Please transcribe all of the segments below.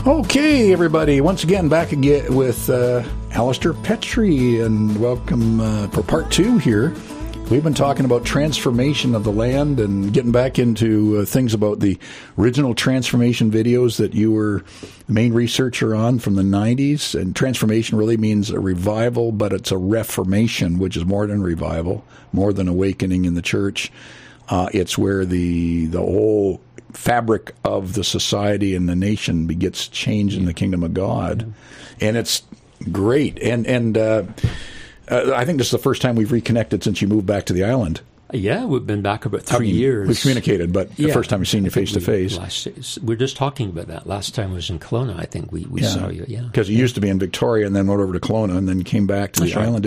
Okay, everybody, once again, back again with Alistair Petrie, and welcome for part 2 here. We've been talking about transformation of the land and getting back into things about the original transformation videos that you were the main researcher on from the 90s. And transformation really means a revival, but it's a reformation, which is more than revival, more than awakening in the church. It's where the whole fabric of the society and the nation gets changed in the kingdom of God. And it's great. And I think this is the first time we've reconnected since you moved back to the island. Yeah, we've been back about 3 years. We've communicated, but the first time we've seen you face to face. We're just talking about that. Last time was in Kelowna, I think we saw you, Because you used to be in Victoria and then went over to Kelowna and then came back to the island.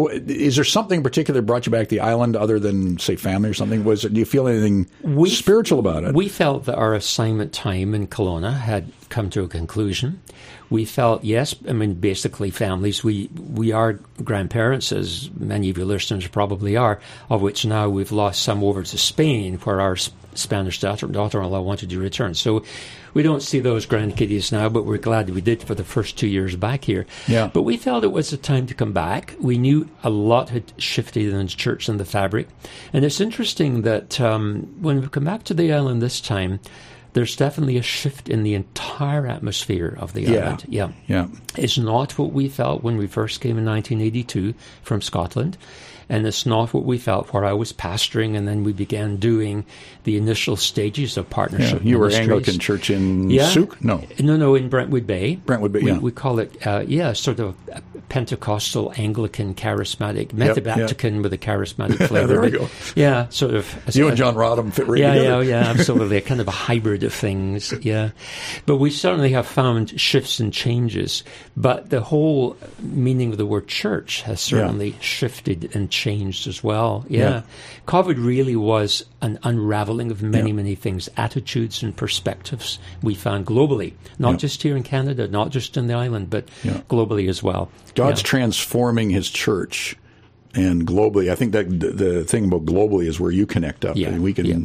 Is there something in particular that brought you back to the island other than, say, family or something? Do you feel anything spiritual about it? We felt that our assignment time in Kelowna had come to a conclusion. We felt, basically families. We are grandparents, as many of your listeners probably are, of which now we've lost some over to Spain, where our Spanish daughter-in-law wanted to return. So we don't see those grandkiddies now, but we're glad that we did for the first 2 years back here. Yeah. But we felt it was a time to come back. We knew a lot had shifted in the church and the fabric. And it's interesting that when we come back to the island this time, there's definitely a shift in the entire atmosphere of the island. Yeah. It's not what we felt when we first came in 1982 from Scotland. And it's not what we felt where I was pastoring, and then we began doing the initial stages of partnership. You were Anglican Church in Souk? No, in Brentwood Bay. We call it, sort of Pentecostal, Anglican, charismatic, Methodistican with a charismatic flavor. There we go. Yeah, sort of. You and John Rodham fit right together. Yeah, absolutely. A kind of a hybrid of things, But we certainly have found shifts and changes. But the whole meaning of the word church has certainly shifted and changed as well. COVID really was an unraveling of many things, attitudes and perspectives we found globally, not just here in Canada, not just in the island, but globally as well. God's transforming his church, and globally. I think that the thing about globally is where you connect up. And we can,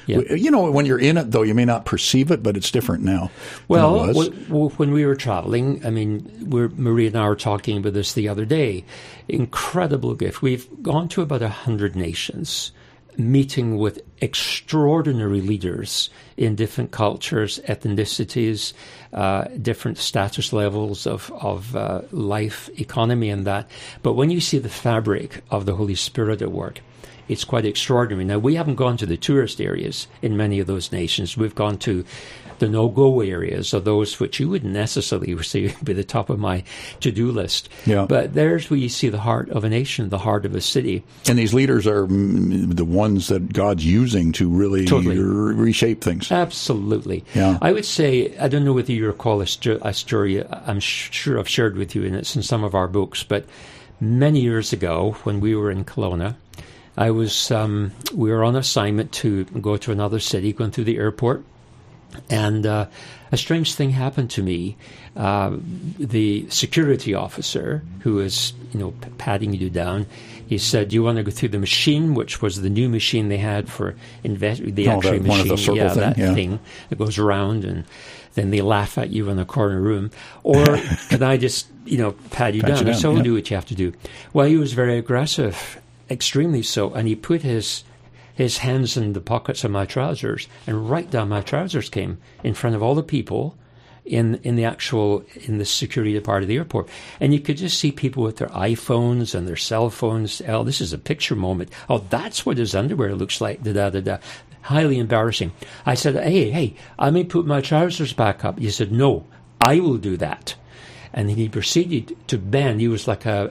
when you're in it, though, you may not perceive it, but it's different now. Well, when we were traveling, Marie and I were talking about this the other day. Incredible gift. We've gone to about 100 nations, meeting with extraordinary leaders in different cultures, ethnicities, different status levels of life, economy, and that. But when you see the fabric of the Holy Spirit at work, it's quite extraordinary. Now, we haven't gone to the tourist areas in many of those nations. We've gone to the no-go areas, or those which you wouldn't necessarily see be the top of my to-do list. Yeah. But there's where you see the heart of a nation, the heart of a city. And these leaders are the ones that God's using to really reshape things. Absolutely. Yeah. I would say, I don't know whether you recall a story I'm sure I've shared with you, and it's in some of our books, but many years ago when we were in Kelowna, we were on assignment to go to another city, going through the airport. And a strange thing happened to me. The security officer, who was, patting you down, he said, "Do you want to go through the machine?" Which was the new machine they had for the X-ray machine. One of the circle thing that goes around, and then they laugh at you in the corner room. Or can I just, pat you down? So do what you have to do. Well, he was very aggressive, extremely so, and he put his hands in the pockets of my trousers, and right down my trousers came in front of all the people in the security part of the airport. And you could just see people with their iPhones and their cell phones. Oh, this is a picture moment. Oh, that's what his underwear looks like. Da-da-da-da. Highly embarrassing. I said, hey, I may put my trousers back up. He said, no, I will do that. And then he proceeded to bend. He was like a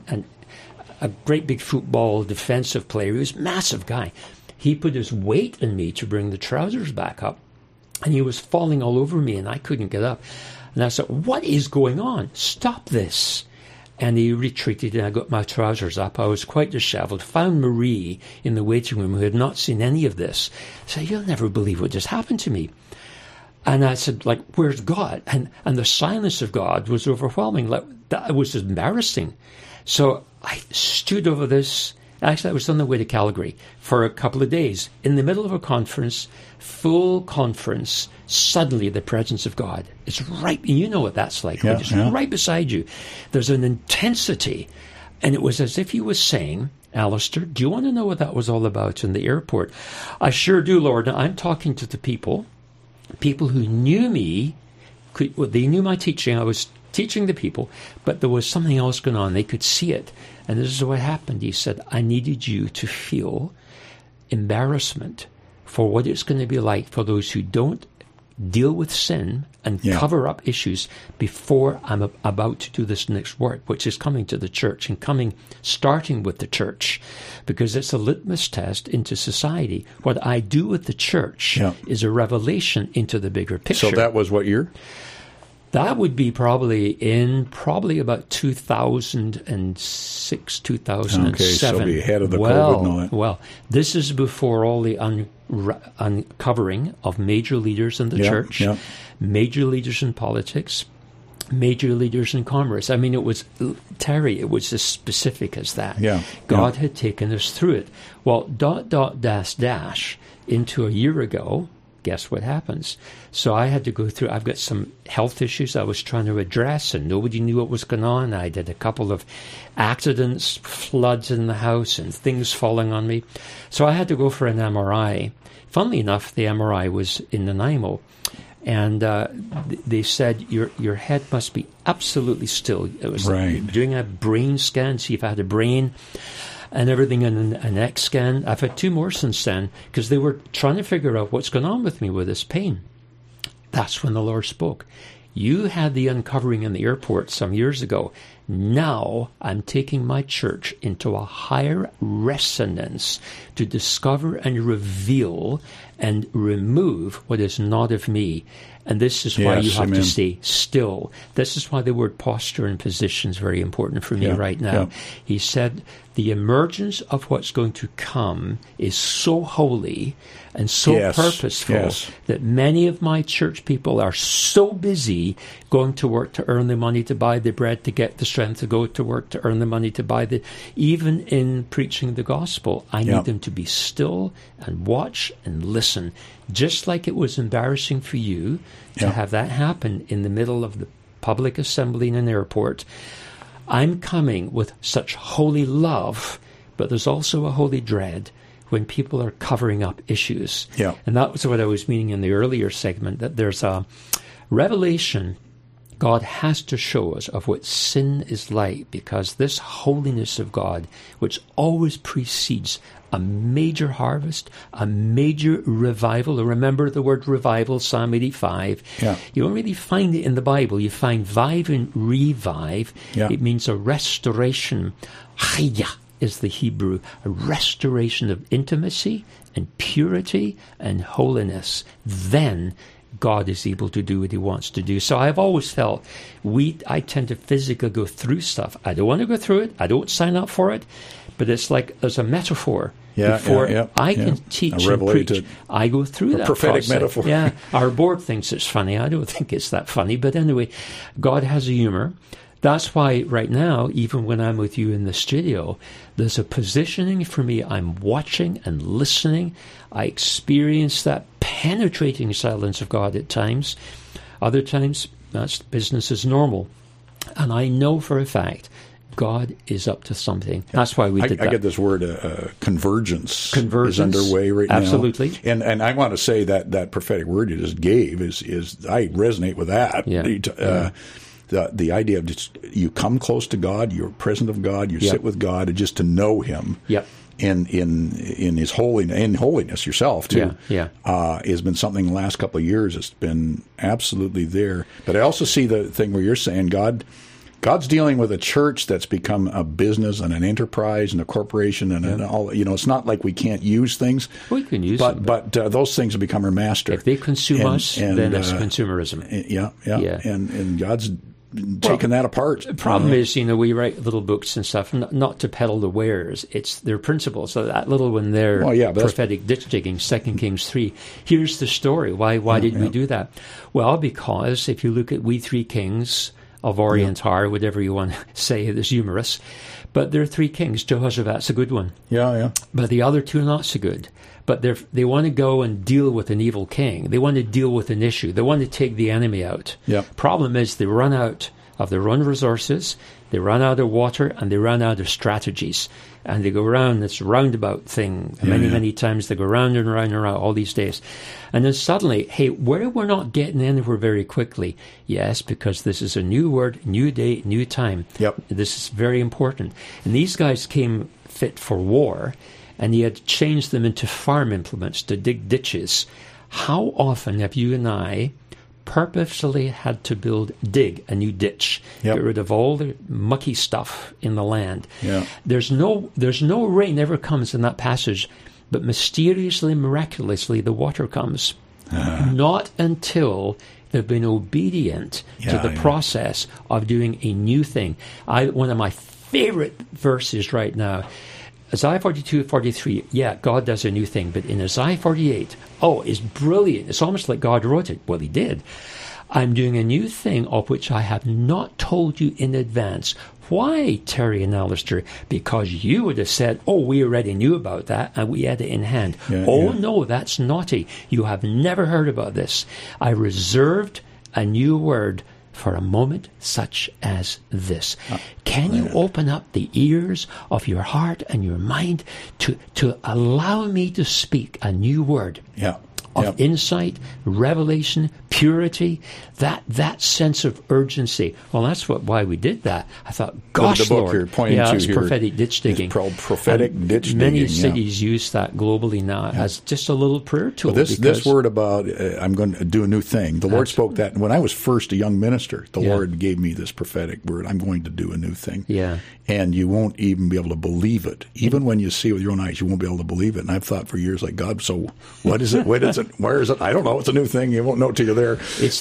great big football defensive player. He was a massive guy. He put his weight in me to bring the trousers back up, and he was falling all over me, and I couldn't get up. And I said, "What is going on? Stop this." And he retreated, and I got my trousers up. I was quite disheveled. Found Marie in the waiting room, who had not seen any of this. I said, "You'll never believe what just happened to me." And I said, where's God? And the silence of God was overwhelming. That was embarrassing. So I stood over this, Actually, I was on the way to Calgary for a couple of days. In the middle of a conference, full conference, suddenly the presence of God is right. You know what that's like. Yeah, just right beside you. There's an intensity. And it was as if he was saying, Alistair, do you want to know what that was all about in the airport? I sure do, Lord. Now, I'm talking to the people who knew me. They knew my teaching. I was teaching the people, but there was something else going on. They could see it. And this is what happened. He said, I needed you to feel embarrassment for what it's going to be like for those who don't deal with sin and cover up issues before I'm about to do this next work, which is coming to the church and starting with the church, because it's a litmus test into society. What I do with the church is a revelation into the bigger picture. So that was what year? That would be probably about 2006, 2007. Okay, so be ahead of the COVID and all that. Well, this is before all the uncovering of major leaders in the church, major leaders in politics, major leaders in commerce. I mean, it was, Terry, it was as specific as that. Yeah. God had taken us through it. Well, ... into a year ago, guess what happens? So I had to go through, I've got some health issues I was trying to address, and nobody knew what was going on. I did a couple of accidents, floods in the house, and things falling on me. So I had to go for an MRI. Funnily enough, the MRI was in Nanaimo. And they said, your head must be absolutely still. It was doing a brain scan, see if I had a brain and everything, in an X scan. I've had 2 more since then, because they were trying to figure out what's going on with me with this pain. That's when the Lord spoke. You had the uncovering in the airport some years ago. Now I'm taking my church into a higher resonance to discover and reveal and remove what is not of me. And this is why you have to stay still. This is why the word posture and position is very important for me right now. Yeah. He said the emergence of what's going to come is so holy and so purposeful that many of my church people are so busy going to work to earn the money to buy the bread, to get the strength to go to work, to earn the money to buy the... Even in preaching the gospel, I need them to be still and watch and listen. Just like it was embarrassing for you to have that happen in the middle of the public assembly in an airport, I'm coming with such holy love, but there's also a holy dread when people are covering up issues. Yeah. And that was what I was meaning in the earlier segment, that there's a revelation God has to show us of what sin is like, because this holiness of God, which always precedes a major harvest, a major revival. Remember the word revival, Psalm 85. Yeah. You don't really find it in the Bible. You find vive and revive. Yeah. It means a restoration. Chaya is the Hebrew. A restoration of intimacy and purity and holiness. Then God is able to do what he wants to do. So I've always felt I tend to physically go through stuff. I don't want to go through it. I don't sign up for it. But it's like there's a metaphor. Before I can teach and preach, I go through that prophetic process. Metaphor. Yeah, our board thinks it's funny. I don't think it's that funny. But anyway, God has a humor. That's why right now, even when I'm with you in the studio, there's a positioning for me. I'm watching and listening. I experience that penetrating silence of God at times. Other times, that's business as normal. And I know for a fact God is up to something. That's why we did that. I get this word, convergence is underway right now. Absolutely. And I want to say that prophetic word you just gave is I resonate with that. Yeah. The idea of just you come close to God, you're present of God, you sit with God, and just to know Him. Yep. In His holiness yourself too, has been something the last couple of years. It's been absolutely there. But I also see the thing where you're saying God's dealing with a church that's become a business and an enterprise and a corporation and all. It's not like we can't use things. We can use them. But those things have become our master. If they consume us, then it's consumerism. Yeah. And God's taking that apart. The problem is, we write little books and stuff, not to peddle the wares. It's their principles. So that little one there, prophetic ditch digging, 2 Kings 3. Here's the story. Why did we do that? Well, because if you look at We Three Kings, of Orient are, whatever you want to say, it's humorous. But there are 3 kings. Jehoshaphat's a good one. Yeah. But the other 2 are not so good. But they want to go and deal with an evil king. They want to deal with an issue. They want to take the enemy out. Yep. Problem is they run out of their own resources, they run out of water, and they run out of strategies. And they go around this roundabout thing. Many times they go round and round and round all these days. And then suddenly, hey, we're not getting anywhere very quickly. Yes, because this is a new word, new day, new time. Yep. This is very important. And these guys came fit for war, and he had changed them into farm implements to dig ditches. How often have you and I purposefully had to dig a new ditch, get rid of all the mucky stuff in the land? There's no rain ever comes in that passage, but mysteriously, miraculously, the water comes. Not until they've been obedient to the process of doing a new thing. One of my favorite verses right now, Isaiah 42:43, God does a new thing. But in Isaiah 48, it's brilliant. It's almost like God wrote it. Well, he did. I'm doing a new thing of which I have not told you in advance. Why, Terry and Alistair? Because you would have said, we already knew about that and we had it in hand. No, that's naughty. You have never heard about this. I reserved a new word for a moment such as this. Can you open up the ears of your heart and your mind to allow me to speak a new word of insight, revelation, purity, that sense of urgency? Well, that's why we did that. I thought, gosh, the book Lord. You're pointing to it's here, prophetic ditch digging. It's called prophetic ditch digging. Many cities use that globally now as just a little prayer tool. Well, this word about I'm going to do a new thing, the Lord spoke that. And when I was first a young minister, the Lord gave me this prophetic word, I'm going to do a new thing. Yeah. And you won't even be able to believe it. Even when you see it with your own eyes, you won't be able to believe it. And I've thought for years, like, God, so what is it? What is it? Where is it? I don't know. It's a new thing. You won't know till you're there. It's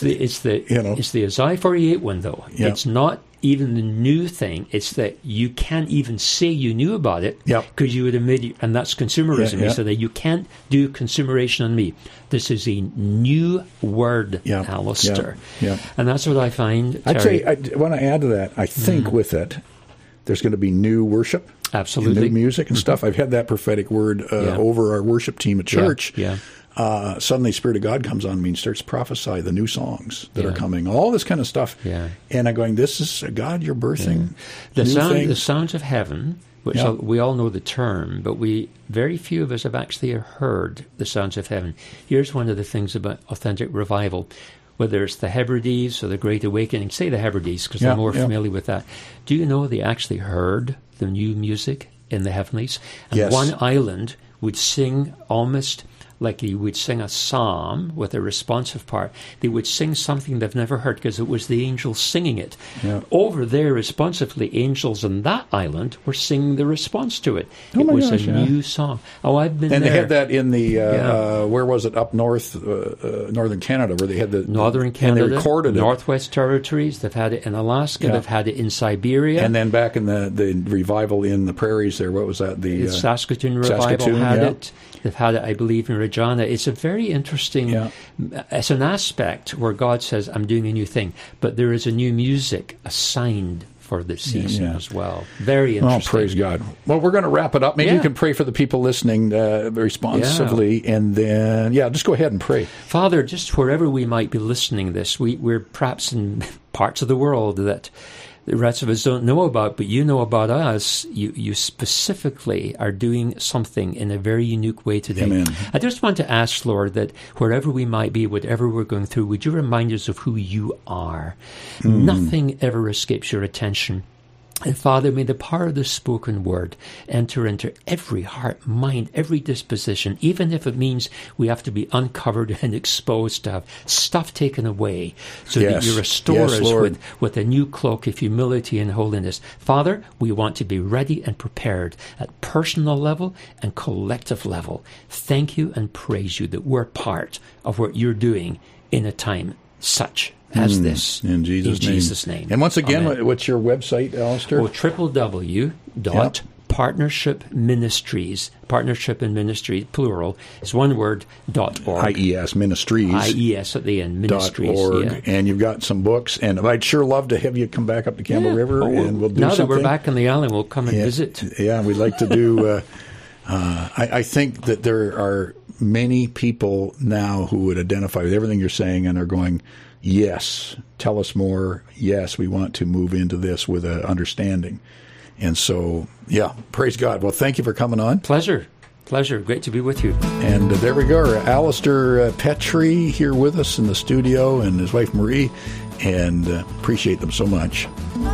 the Isaiah 48 one, though. It's not even the new thing. It's that you can't even say you knew about it because you would admit, and that's consumerism. You said that you can't do consumeration on me. This is a new word, Alistair. And that's what I find, Terry. I'd say, I want to add to that. I think with it, there's going to be new worship. Absolutely. New music and stuff. I've had that prophetic word over our worship team at church. Suddenly Spirit of God comes on me and starts to prophesy the new songs that are coming, all this kind of stuff. And I'm going, this is God, you're birthing the sounds of heaven, which we all know the term, but very few of us have actually heard the sounds of heaven. Here's one of the things about authentic revival. Whether it's the Hebrides or the Great Awakening, say the Hebrides because they're more familiar with that. Do you know they actually heard the new music in the heavenlies? And one island would sing almost like you would sing a psalm with a responsive part. They would sing something they've never heard because it was the angels singing it. Over there, responsively, angels on that island were singing the response to it. It was a new song. I've been there. And they had that in the, where was it, up north, northern Canada, where they had the... Northern Canada, and they recorded Northwest Territories, they've had it in Alaska, they've had it in Siberia. And then back in the revival in the prairies there, what was that? The Saskatoon revival had it. They've had it, I believe, in Regina. It's a very interesting, it's an aspect where God says, I'm doing a new thing. But there is a new music assigned for this season as well. Very interesting. Oh, praise God. Well, we're going to wrap it up. Maybe you can pray for the people listening responsively. And then, just go ahead and pray. Father, just wherever we might be listening this, we're perhaps in parts of the world that the rest of us don't know about, but you know about us. You specifically are doing something in a very unique way today. Amen. I just want to ask, Lord, that wherever we might be, whatever we're going through, would you remind us of who you are? Nothing ever escapes your attention. And Father, may the power of the spoken word enter into every heart, mind, every disposition, even if it means we have to be uncovered and exposed to have stuff taken away, so that you restore us with a new cloak of humility and holiness. Father, we want to be ready and prepared at personal level and collective level. Thank you and praise you that we're part of what you're doing in a time such as this. In Jesus' name. Jesus' name. And once again, what's your website, Alistair? www.parts Partnership Ministries. Partnership and Ministry, plural. It's one word, .org. IES Ministries. IES at the end, Ministries. .org. Yeah. And you've got some books. And I'd sure love to have you come back up to Campbell River, and we'll do now something. Now that we're back in the island, we'll come and visit. Yeah, we'd like to do... I think that there are many people now who would identify with everything you're saying and are going, yes, tell us more. Yes, we want to move into this with an understanding. And so, yeah, praise God. Well, thank you for coming on. Pleasure. Great to be with you. And there we go. Alistair Petrie here with us in the studio, and his wife Marie, and appreciate them so much.